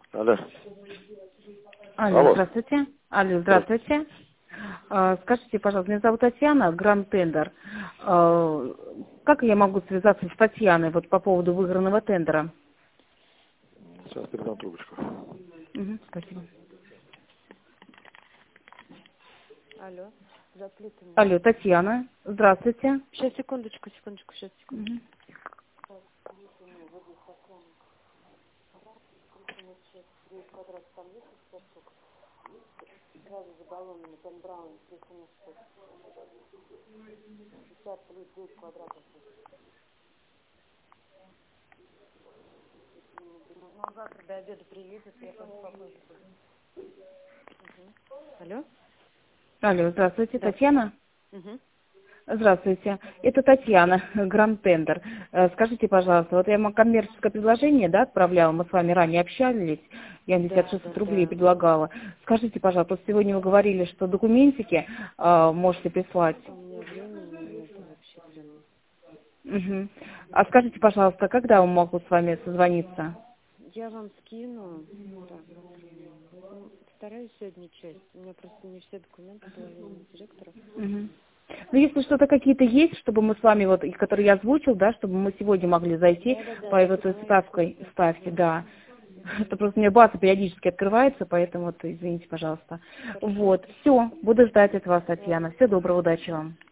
Алло. Алло, Алло. здравствуйте. Алло, здравствуйте. Скажите, пожалуйста, меня зовут Татьяна, Гранд Тендер. Как я могу связаться с Татьяной вот по поводу выигранного тендера? Сейчас передам трубочку. Спасибо. Алло, заплетено. Алло, Татьяна, здравствуйте. Сейчас, секундочку, сейчас, секундочку. Мгм. Сразу за баллонами, Тон Браун, 376. 50 плюс 9 квадратов. Ну, завтра до обеда приедет, я просто попозже буду. Алло? Алло, здравствуйте, Да. Татьяна. Угу. Здравствуйте. Это Татьяна, Гранд Тендер. Скажите, пожалуйста, вот я вам коммерческое предложение, да, отправляла, мы с вами ранее общались, я 56 рублей Да. предлагала. Скажите, пожалуйста, вот сегодня вы говорили, что документики можете прислать. У меня времени нет вообще прям. Угу. А скажите, пожалуйста, когда я могу с вами созвониться? Я вам скину. Так, завтра у меня. Ну, стараюсь сегодня часть. У меня просто не все документы половины директора. Угу. Ну, если что-то какие-то есть, чтобы мы с вами, вот, и которые я озвучил, да, чтобы мы сегодня могли зайти Да, по я этой поняла, я ставке, да. Это просто у меня база периодически открывается, поэтому, вот, извините, пожалуйста. Хорошо. Вот, все, буду ждать от вас, Татьяна. Ладно. Всего доброго, удачи вам.